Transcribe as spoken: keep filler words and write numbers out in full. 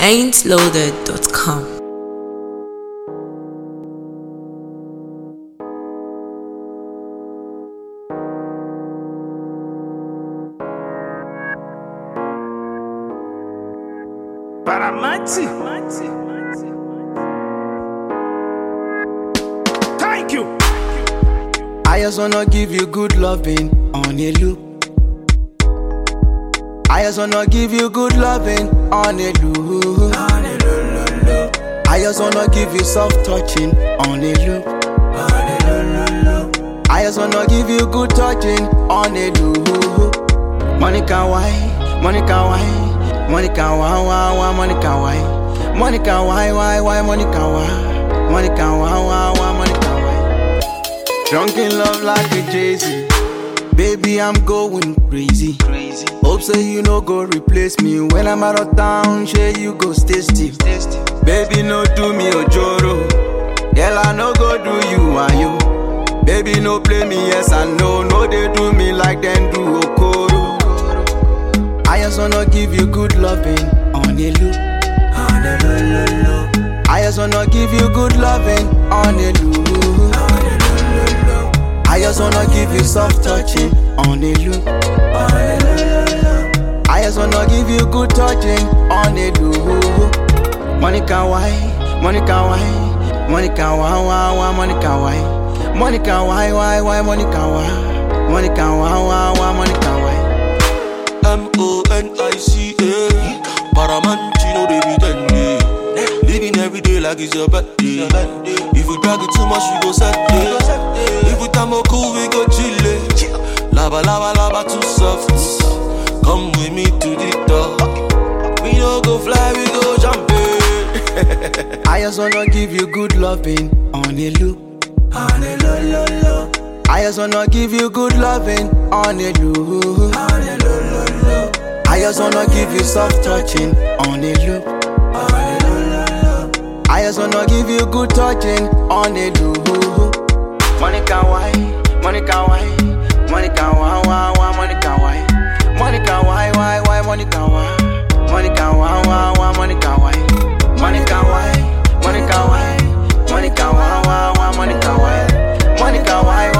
ain't loaded dot com. Paramati. Thank you. I just wanna give you good loving on a loop. I just wanna give you good loving on a loop. I just wanna give you soft touching on a loop. I just wanna give you good touching on a loop. Monica, why? Monica, why? Monica, why, why, why, Monica, why? Monica, why, why, why, Monica, why? Monica, why, why, why, Monica, why? Drunk in love like a Jay-Z. Baby, I'm going crazy. crazy. Hope say you no go replace me. When I'm out of town, sure you go stay still. Baby, no do me ojoro. Girl, I no go do you, are you? Baby, no play me, yes I know. No, they do me like them do Okoro. I just wanna give you good loving on a loop. On a loop, loop, loop. I just wanna give you good loving on a loop. On a loop, loop, loop. I just wanna give you soft touching on a loop. On a loop, loop, loop. I just wanna give you good touching on a loop. Monica, why? Monica, why? Monica, why, why, why, Monica, why? Monica, why, why, why, Monica, why? Monica, why, why, why, Monica, why? M O N I C A Paramantino, they be dandy. Living every day like it's your birthday. If you drag it too much, you go set it. If we time cool, we go chill it. Lava, lava, lava, too soft. Come with me to the top. We don't go fly, we go jump it. I just wanna give you good loving on a loop. On a loop, loop, loop. I just wanna give you good loving on a loop. On a loop, loop, loop. I just wanna give you soft touching on a loop. On a loop, loop, loop. I just wanna give you good touching on a loop. Monica, why? Monica, why? Monica, why, why, why, Monica, why? Monica, why, why, why, Monica, why? Monica, why, why, why, Monica, why? Monica, why? Monica, why? Monica, why, why, why, Monica, why? Monica, why?